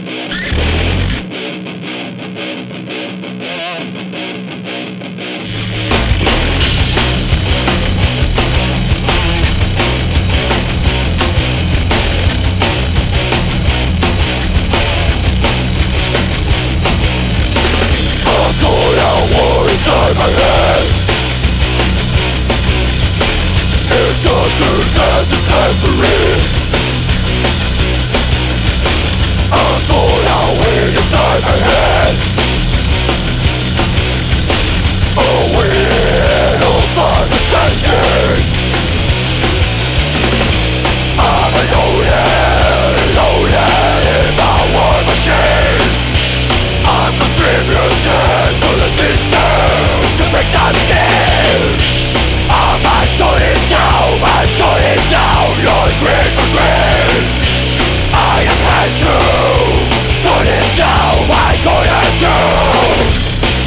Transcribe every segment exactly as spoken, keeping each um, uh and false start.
Inside my head is doctors and deciphery. I'm going out inside my head. A wind of understanding. I'm a loaded, loaded in my war machine. I'm contributing to the system to break down skin. I'm a shutting down, I'm shutting down your greed for greed. I am had to put it down, I'm gonna do.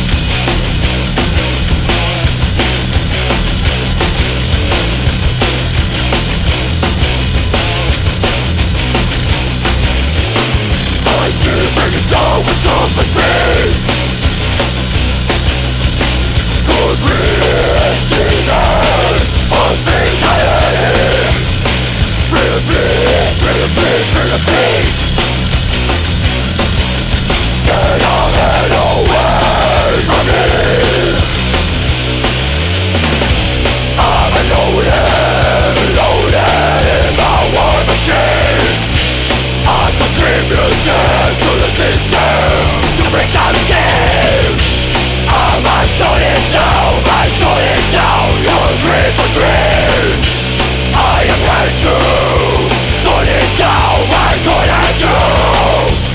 I should bring it down with sympathy. Good resting and hospitality. Bring a beat, bring a beat, bring a beat. Get your head away from me. I'm loaded, loaded in my war machine. I'm contributing to the system to break down scheme. I'm a shut it down, I shut it down, you're greed for greed. I am ready to put it down, I'm gonna do.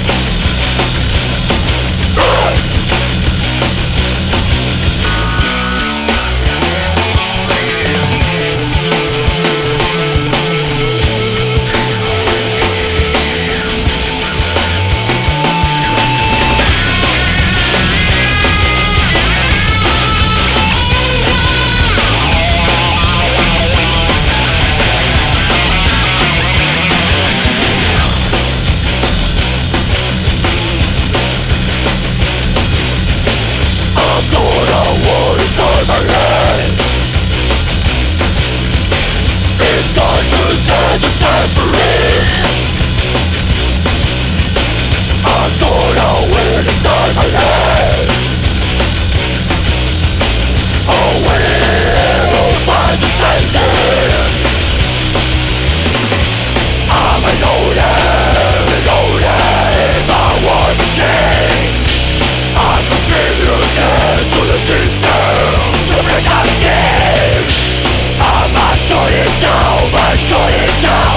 It's time to set the free. I'm gonna win inside my head. Oh, we'll find the standard. I'm a loaded, loaded in my war machine. I'm contributing to the system to break out scheme. I'm a shut it down, I shut it down.